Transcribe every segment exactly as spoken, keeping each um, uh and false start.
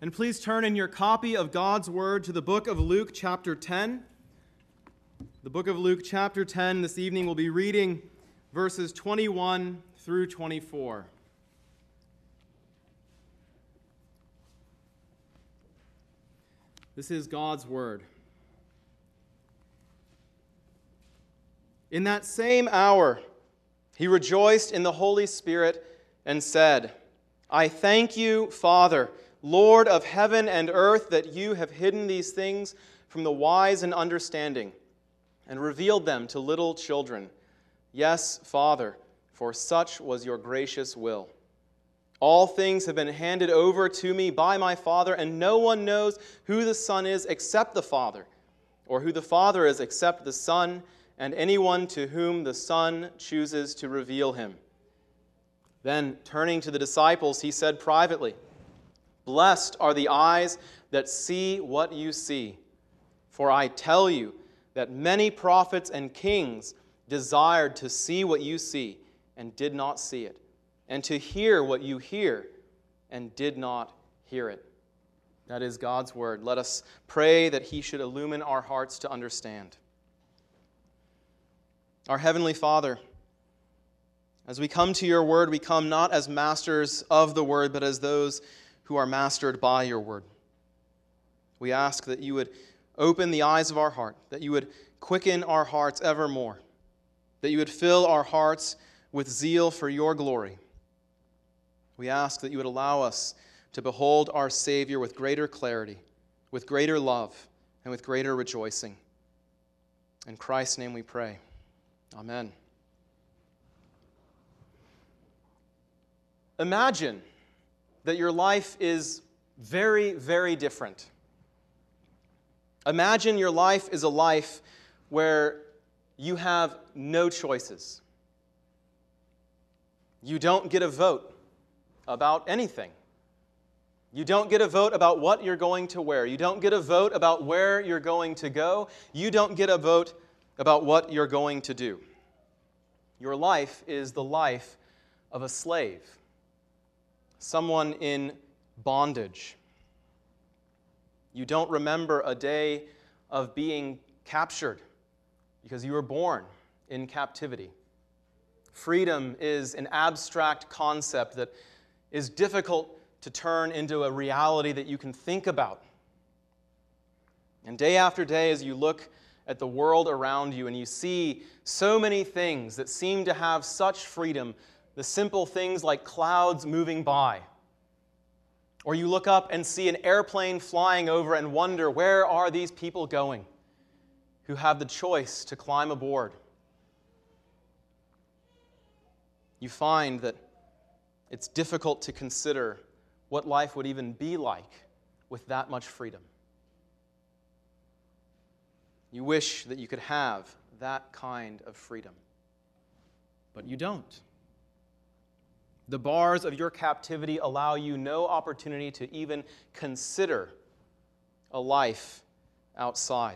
And please turn in your copy of God's Word to the book of Luke chapter ten. The book of Luke chapter ten. This evening we'll be reading verses twenty-one through twenty-four. This is God's Word. In that same hour, he rejoiced in the Holy Spirit and said, I thank you, Father, Lord of heaven and earth, that you have hidden these things from the wise and understanding and revealed them to little children. Yes, Father, for such was your gracious will. All things have been handed over to me by my Father, and no one knows who the Son is except the Father, or who the Father is except the Son, and anyone to whom the Son chooses to reveal him. Then, turning to the disciples, he said privately, Blessed are the eyes that see what you see. For I tell you that many prophets and kings desired to see what you see and did not see it, and to hear what you hear and did not hear it. That is God's word. Let us pray that he should illumine our hearts to understand. Our Heavenly Father, as we come to your word, we come not as masters of the word, but as those who are mastered by your word. We ask that you would open the eyes of our heart, that you would quicken our hearts evermore, that you would fill our hearts with zeal for your glory. We ask that you would allow us to behold our Savior with greater clarity, with greater love, and with greater rejoicing. In Christ's name we pray. Amen. Imagine that your life is very, very different. Imagine your life is a life where you have no choices. You don't get a vote about anything. You don't get a vote about what you're going to wear. You don't get a vote about where you're going to go. You don't get a vote about what you're going to do. Your life is the life of a slave, someone in bondage. You don't remember a day of being captured because you were born in captivity. Freedom is an abstract concept that is difficult to turn into a reality that you can think about. And day after day, as you look at the world around you and you see so many things that seem to have such freedom, the simple things like clouds moving by, or you look up and see an airplane flying over and wonder, where are these people going who have the choice to climb aboard? You find that it's difficult to consider what life would even be like with that much freedom. You wish that you could have that kind of freedom, but you don't. The bars of your captivity allow you no opportunity to even consider a life outside.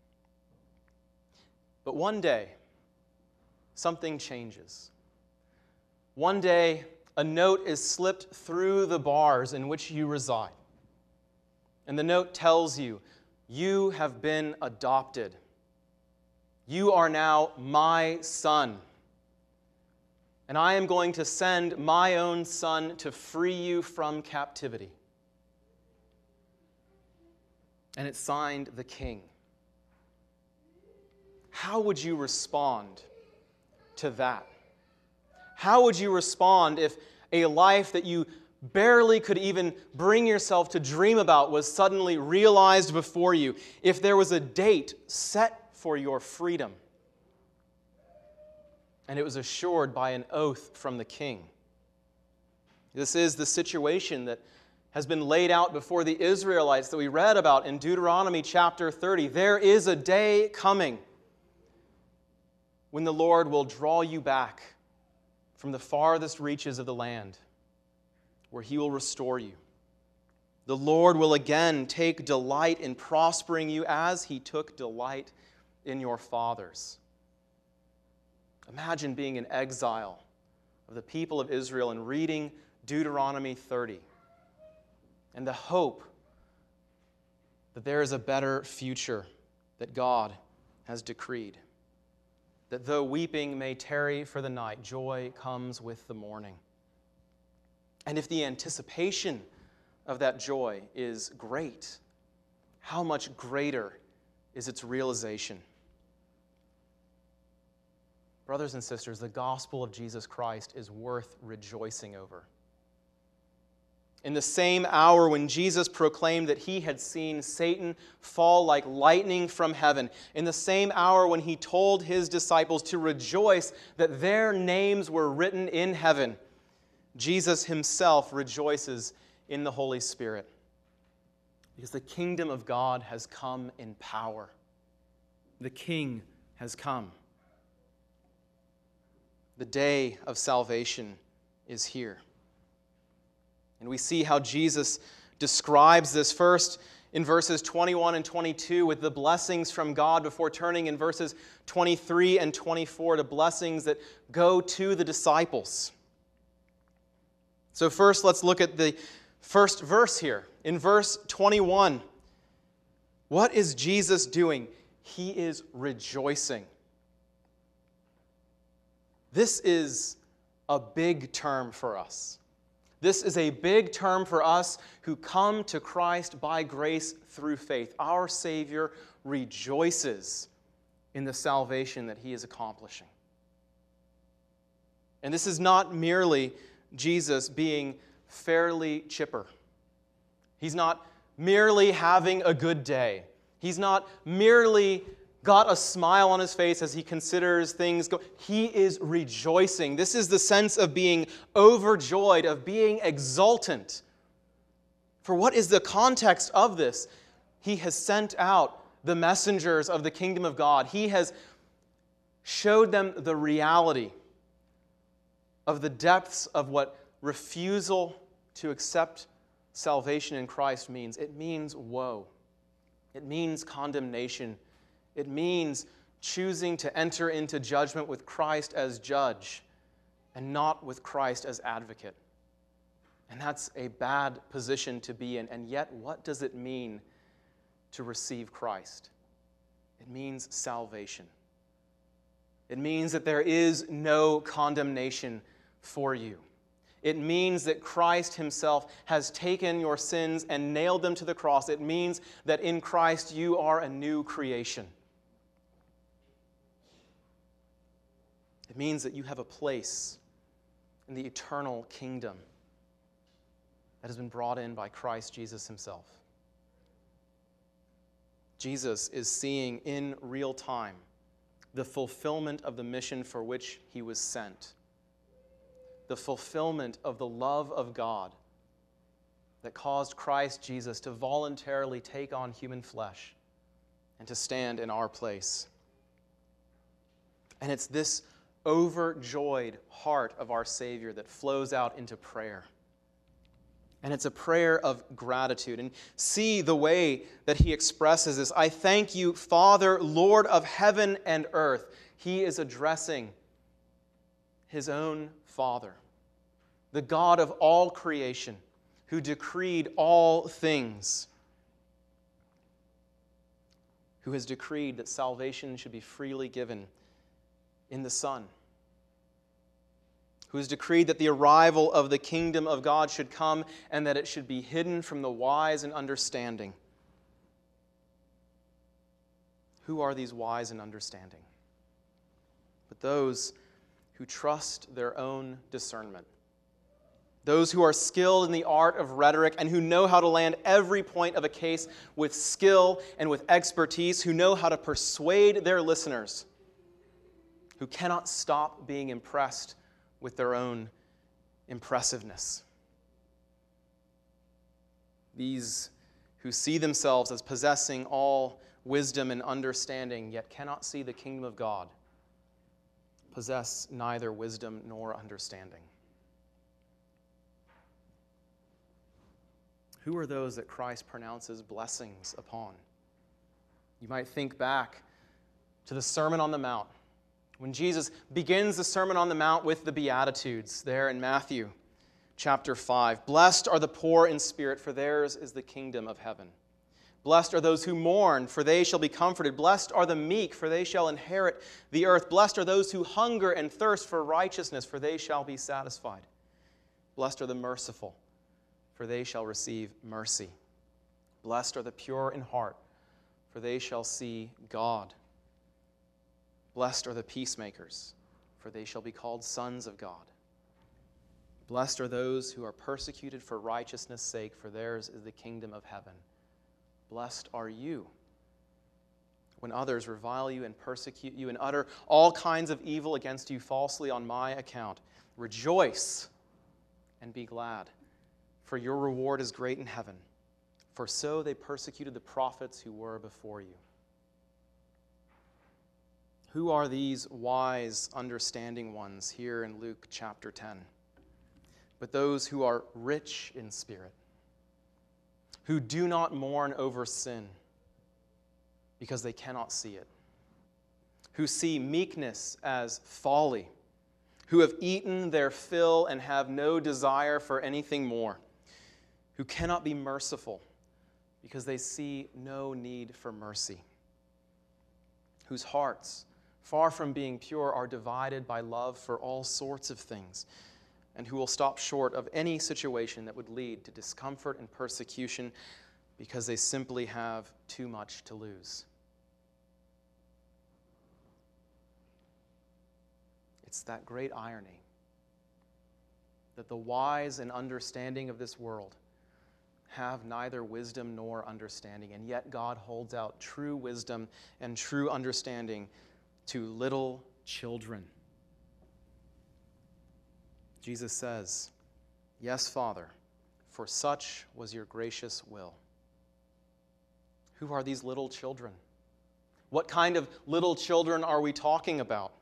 But one day, something changes. One day, a note is slipped through the bars in which you reside. And the note tells you, you have been adopted. You are now my son. And I am going to send my own son to free you from captivity. And it's signed the King. How would you respond to that? How would you respond if a life that you barely could even bring yourself to dream about was suddenly realized before you? If there was a date set for your freedom, and it was assured by an oath from the king. This is the situation that has been laid out before the Israelites that we read about in Deuteronomy chapter thirty. There is a day coming when the Lord will draw you back from the farthest reaches of the land, where he will restore you. The Lord will again take delight in prospering you as he took delight in your fathers. Imagine being in exile of the people of Israel and reading Deuteronomy thirty and the hope that there is a better future that God has decreed. That though weeping may tarry for the night, joy comes with the morning. And if the anticipation of that joy is great, how much greater is its realization? Brothers and sisters, the gospel of Jesus Christ is worth rejoicing over. In the same hour when Jesus proclaimed that he had seen Satan fall like lightning from heaven, in the same hour when he told his disciples to rejoice that their names were written in heaven, Jesus himself rejoices in the Holy Spirit. Because the kingdom of God has come in power. The King has come. The day of salvation is here. And we see how Jesus describes this first in verses twenty-one and twenty-two with the blessings from God before turning in verses twenty-three and twenty-four to blessings that go to the disciples. So first, let's look at the first verse here. In verse twenty-one, what is Jesus doing? He is rejoicing. This is a big term for us. This is a big term for us who come to Christ by grace through faith. Our Savior rejoices in the salvation that he is accomplishing. And this is not merely Jesus being fairly chipper. He's not merely having a good day. He's not merely got a smile on his face as he considers things go. He is rejoicing. This is the sense of being overjoyed, of being exultant. For what is the context of this? He has sent out the messengers of the kingdom of God. He has showed them the reality of the depths of what refusal to accept salvation in Christ means. It means woe. It means condemnation. It means choosing to enter into judgment with Christ as judge and not with Christ as advocate. And that's a bad position to be in. And yet, what does it mean to receive Christ? It means salvation. It means that there is no condemnation for you. It means that Christ himself has taken your sins and nailed them to the cross. It means that in Christ you are a new creation. It means that you have a place in the eternal kingdom that has been brought in by Christ Jesus himself. Jesus is seeing in real time the fulfillment of the mission for which he was sent. The fulfillment of the love of God that caused Christ Jesus to voluntarily take on human flesh and to stand in our place. And it's this overjoyed heart of our Savior that flows out into prayer. And it's a prayer of gratitude. And see the way that he expresses this. I thank you, Father, Lord of heaven and earth. He is addressing his own Father, the God of all creation, who decreed all things, who has decreed that salvation should be freely given in the Son, who has decreed that the arrival of the kingdom of God should come and that it should be hidden from the wise and understanding. Who are these wise and understanding? But those who trust their own discernment. Those who are skilled in the art of rhetoric and who know how to land every point of a case with skill and with expertise, who know how to persuade their listeners, who cannot stop being impressed with their own impressiveness. These who see themselves as possessing all wisdom and understanding, yet cannot see the kingdom of God, possess neither wisdom nor understanding. Who are those that Christ pronounces blessings upon? You might think back to the Sermon on the Mount, when Jesus begins the Sermon on the Mount with the Beatitudes there in Matthew chapter five. Blessed are the poor in spirit, for theirs is the kingdom of heaven. Blessed are those who mourn, for they shall be comforted. Blessed are the meek, for they shall inherit the earth. Blessed are those who hunger and thirst for righteousness, for they shall be satisfied. Blessed are the merciful, for they shall receive mercy. Blessed are the pure in heart, for they shall see God. Blessed are the peacemakers, for they shall be called sons of God. Blessed are those who are persecuted for righteousness' sake, for theirs is the kingdom of heaven. Blessed are you when others revile you and persecute you and utter all kinds of evil against you falsely on my account. Rejoice and be glad, for your reward is great in heaven. For so they persecuted the prophets who were before you. Who are these wise, understanding ones here in Luke chapter ten? But those who are rich in spirit, who do not mourn over sin because they cannot see it, who see meekness as folly, who have eaten their fill and have no desire for anything more, who cannot be merciful because they see no need for mercy, whose hearts, far from being pure, are divided by love for all sorts of things, and who will stop short of any situation that would lead to discomfort and persecution because they simply have too much to lose. It's that great irony that the wise and understanding of this world have neither wisdom nor understanding, and yet God holds out true wisdom and true understanding to little children. Jesus says, "Yes, Father, for such was your gracious will." Who are these little children? What kind of little children are we talking about?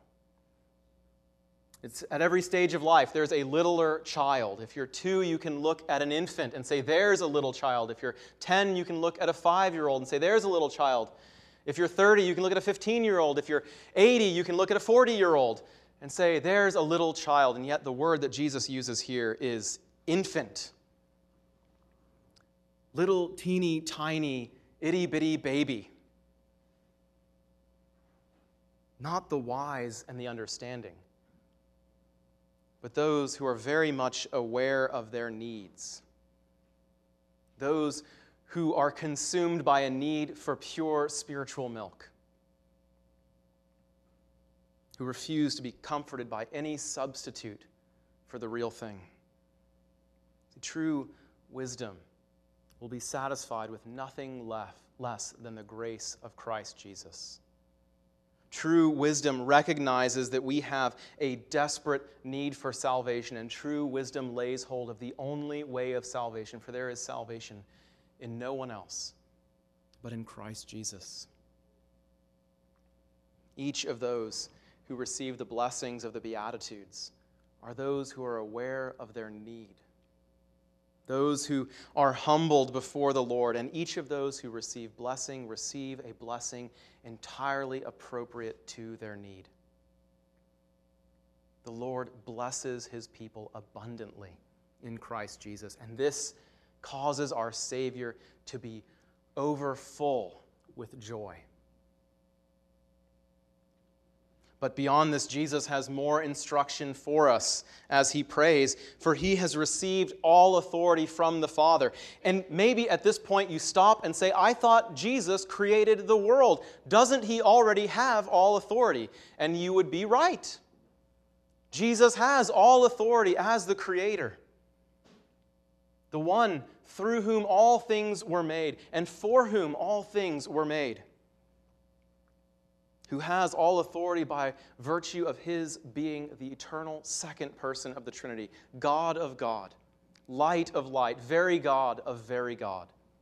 It's at every stage of life, there's a littler child. If you're two, you can look at an infant and say, there's a little child. If you're ten, you can look at a five-year-old and say, there's a little child. If you're thirty, you can look at a fifteen-year-old. If you're eighty, you can look at a forty-year-old and say, there's a little child. And yet the word that Jesus uses here is infant. Little, teeny, tiny, itty-bitty baby. Not the wise and the understanding, but those who are very much aware of their needs. Those who are consumed by a need for pure spiritual milk, who refuse to be comforted by any substitute for the real thing. The true wisdom will be satisfied with nothing left, less than the grace of Christ Jesus. True wisdom recognizes that we have a desperate need for salvation, and true wisdom lays hold of the only way of salvation, for there is salvation in no one else but in Christ Jesus. Each of those who receive the blessings of the Beatitudes are those who are aware of their need, those who are humbled before the Lord, and each of those who receive blessing receive a blessing entirely appropriate to their need. The Lord blesses his people abundantly in Christ Jesus, and this causes our Savior to be overfull with joy. But beyond this, Jesus has more instruction for us as he prays, for he has received all authority from the Father. And maybe at this point you stop and say, I thought Jesus created the world. Doesn't he already have all authority? And you would be right. Jesus has all authority as the Creator, the one through whom all things were made and for whom all things were made, who has all authority by virtue of his being the eternal second person of the Trinity, God of God, light of light, very God of very God.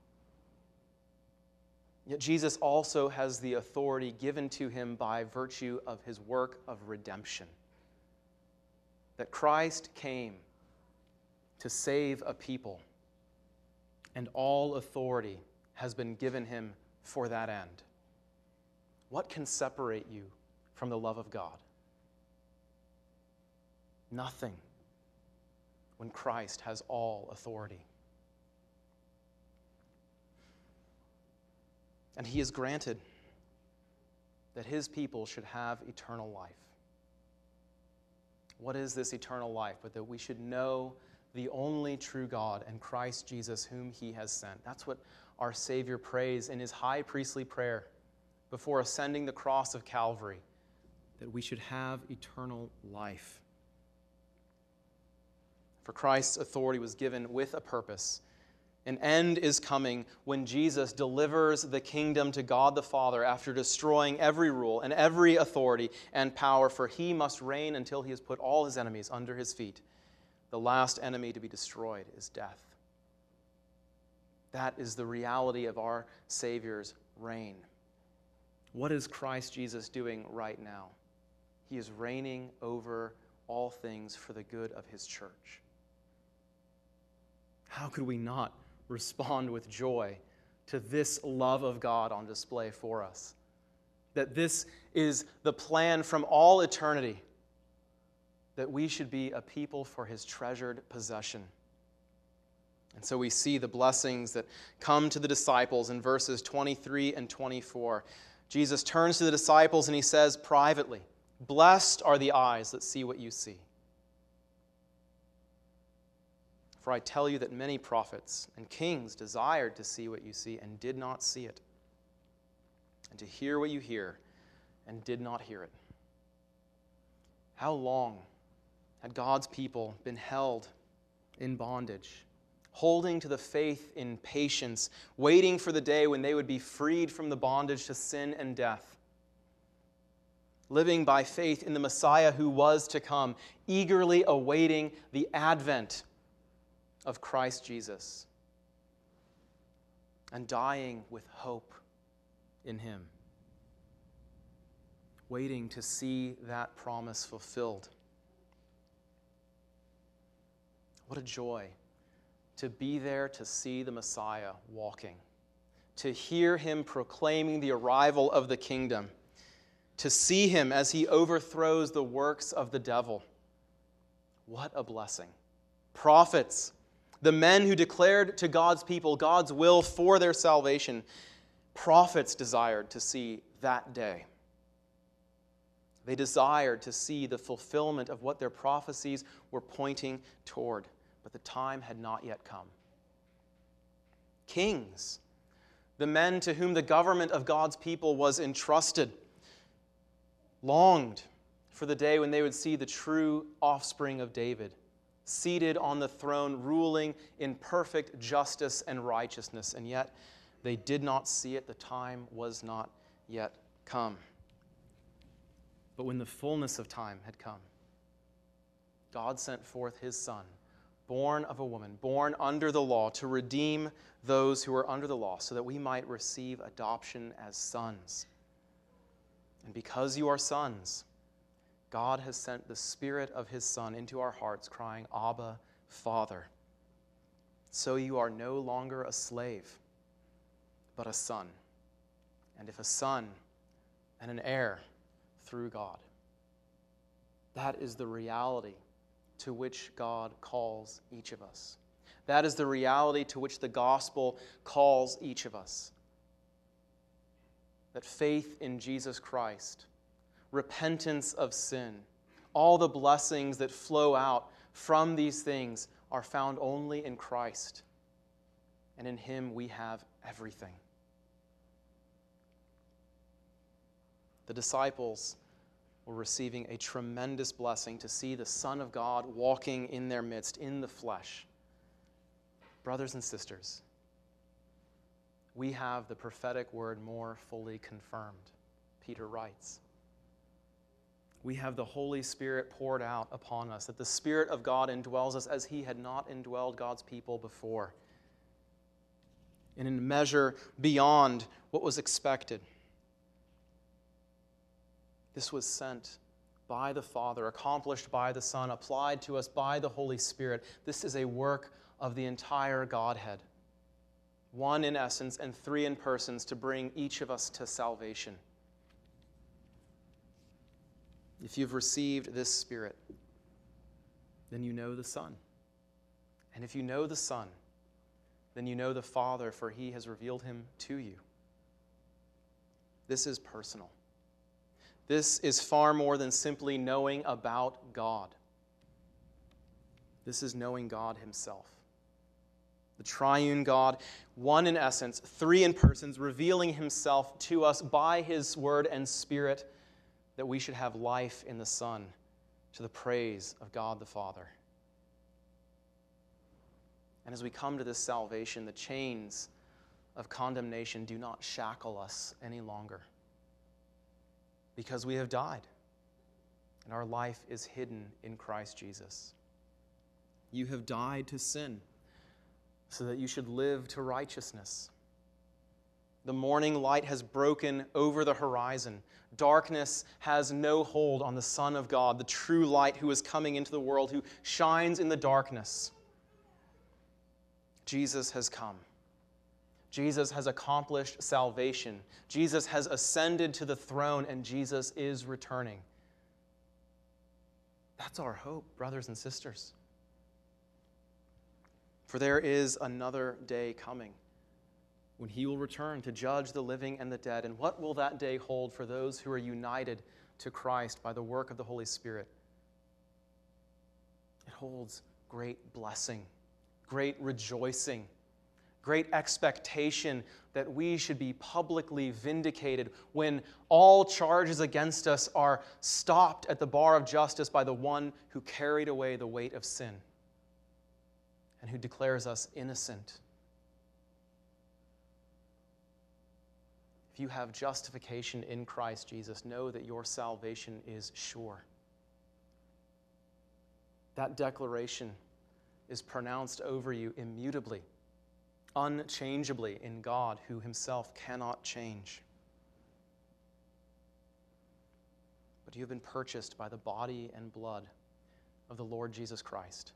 Yet Jesus also has the authority given to him by virtue of his work of redemption, that Christ came to save a people, and all authority has been given him for that end. What can separate you from the love of God? Nothing, when Christ has all authority. And he has granted that his people should have eternal life. What is this eternal life? But that we should know the only true God and Christ Jesus whom he has sent. That's what our Savior prays in his high priestly prayer before ascending the cross of Calvary, that we should have eternal life. For Christ's authority was given with a purpose. An end is coming when Jesus delivers the kingdom to God the Father after destroying every rule and every authority and power, for he must reign until he has put all his enemies under his feet. The last enemy to be destroyed is death. That is the reality of our Savior's reign. What is Christ Jesus doing right now? He is reigning over all things for the good of his church. How could we not respond with joy to this love of God on display for us? That this is the plan from all eternity, that we should be a people for his treasured possession. And so we see the blessings that come to the disciples in verses twenty-three and twenty-four. Jesus turns to the disciples and he says privately, "Blessed are the eyes that see what you see. For I tell you that many prophets and kings desired to see what you see and did not see it, and to hear what you hear and did not hear it." How long had God's people been held in bondage, holding to the faith in patience, waiting for the day when they would be freed from the bondage to sin and death, living by faith in the Messiah who was to come, eagerly awaiting the advent of Christ Jesus, and dying with hope in him, waiting to see that promise fulfilled. What a joy to be there to see the Messiah walking, to hear him proclaiming the arrival of the kingdom, to see him as he overthrows the works of the devil. What a blessing. Prophets, the men who declared to God's people God's will for their salvation, prophets desired to see that day. They desired to see the fulfillment of what their prophecies were pointing toward, but the time had not yet come. Kings, the men to whom the government of God's people was entrusted, longed for the day when they would see the true offspring of David, seated on the throne, ruling in perfect justice and righteousness, and yet they did not see it. The time was not yet come. But when the fullness of time had come, God sent forth his Son, born of a woman, born under the law, to redeem those who are under the law, so that we might receive adoption as sons. And because you are sons, God has sent the Spirit of his Son into our hearts, crying, "Abba, Father." So you are no longer a slave, but a son. And if a son, and an heir through God. That is the reality to which God calls each of us. That is the reality to which the gospel calls each of us. That faith in Jesus Christ, repentance of sin, all the blessings that flow out from these things are found only in Christ. And in him we have everything. The disciples were receiving a tremendous blessing to see the Son of God walking in their midst in the flesh. Brothers and sisters, we have the prophetic word more fully confirmed, Peter writes. We have the Holy Spirit poured out upon us, that the Spirit of God indwells us as he had not indwelled God's people before, and in a measure beyond what was expected. This was sent by the Father, accomplished by the Son, applied to us by the Holy Spirit. This is a work of the entire Godhead, one in essence and three in persons, to bring each of us to salvation. If you've received this Spirit, then you know the Son. And if you know the Son, then you know the Father, for he has revealed him to you. This is personal. This is far more than simply knowing about God. This is knowing God himself. The triune God, one in essence, three in persons, revealing himself to us by his word and spirit, that we should have life in the Son, to the praise of God the Father. And as we come to this salvation, the chains of condemnation do not shackle us any longer, because we have died, and our life is hidden in Christ Jesus. You have died to sin, so that you should live to righteousness. The morning light has broken over the horizon. Darkness has no hold on the Son of God, the true light who is coming into the world, who shines in the darkness. Jesus has come. Jesus has accomplished salvation. Jesus has ascended to the throne, and Jesus is returning. That's our hope, brothers and sisters. For there is another day coming when he will return to judge the living and the dead. And what will that day hold for those who are united to Christ by the work of the Holy Spirit? It holds great blessing, great rejoicing, great expectation that we should be publicly vindicated when all charges against us are stopped at the bar of justice by the one who carried away the weight of sin and who declares us innocent. If you have justification in Christ Jesus, know that your salvation is sure. That declaration is pronounced over you immutably, unchangeably in God, who himself cannot change. But you have been purchased by the body and blood of the Lord Jesus Christ.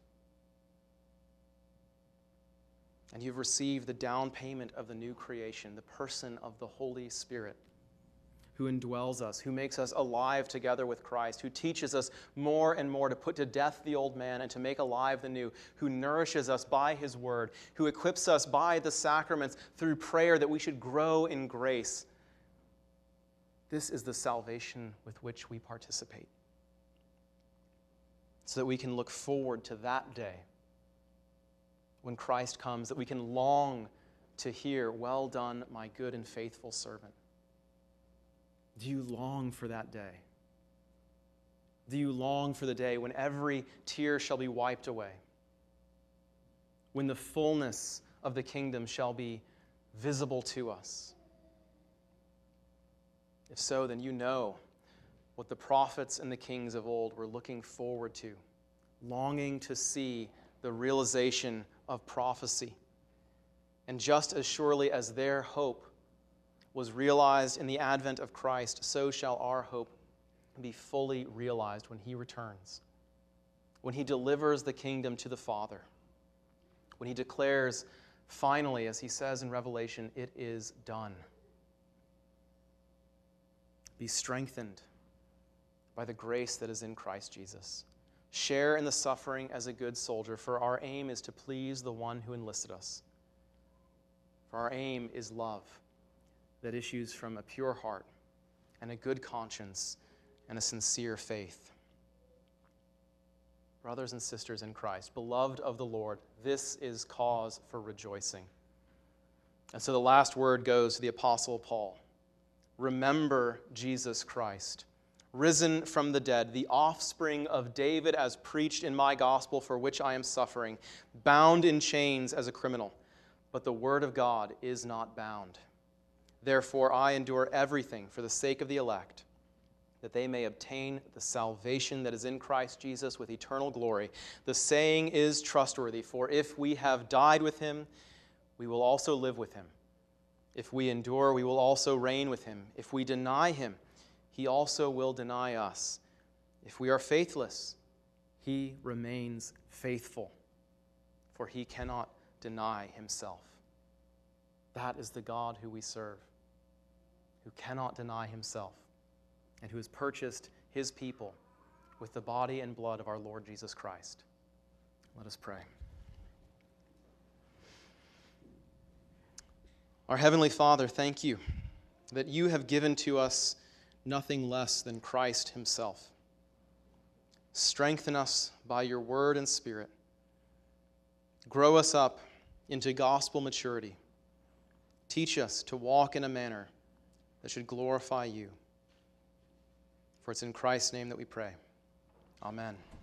And you've received the down payment of the new creation, the person of the Holy Spirit, who indwells us, who makes us alive together with Christ, who teaches us more and more to put to death the old man and to make alive the new, who nourishes us by his word, who equips us by the sacraments through prayer that we should grow in grace. This is the salvation with which we participate, so that we can look forward to that day when Christ comes, that we can long to hear, "Well done, my good and faithful servant." Do you long for that day? Do you long for the day when every tear shall be wiped away? When the fullness of the kingdom shall be visible to us? If so, then you know what the prophets and the kings of old were looking forward to, longing to see the realization of prophecy. And just as surely as their hope was realized in the advent of Christ, so shall our hope be fully realized when he returns, when he delivers the kingdom to the Father, when he declares finally, as he says in Revelation, "It is done." Be strengthened by the grace that is in Christ Jesus. Share in the suffering as a good soldier, for our aim is to please the one who enlisted us. For our aim is love that issues from a pure heart and a good conscience and a sincere faith. Brothers and sisters in Christ, beloved of the Lord, this is cause for rejoicing. And so the last word goes to the Apostle Paul. Remember Jesus Christ, risen from the dead, the offspring of David as preached in my gospel, for which I am suffering, bound in chains as a criminal. But the word of God is not bound. Therefore I endure everything for the sake of the elect, that they may obtain the salvation that is in Christ Jesus with eternal glory. The saying is trustworthy, for if we have died with him, we will also live with him. If we endure, we will also reign with him. If we deny him, he also will deny us. If we are faithless, he remains faithful, for he cannot deny himself. That is the God who we serve, who cannot deny himself, and who has purchased his people with the body and blood of our Lord Jesus Christ. Let us pray. Our Heavenly Father, thank you that you have given to us nothing less than Christ himself. Strengthen us by your word and Spirit. Grow us up into gospel maturity. Teach us to walk in a manner that should glorify you. For it's in Christ's name that we pray. Amen.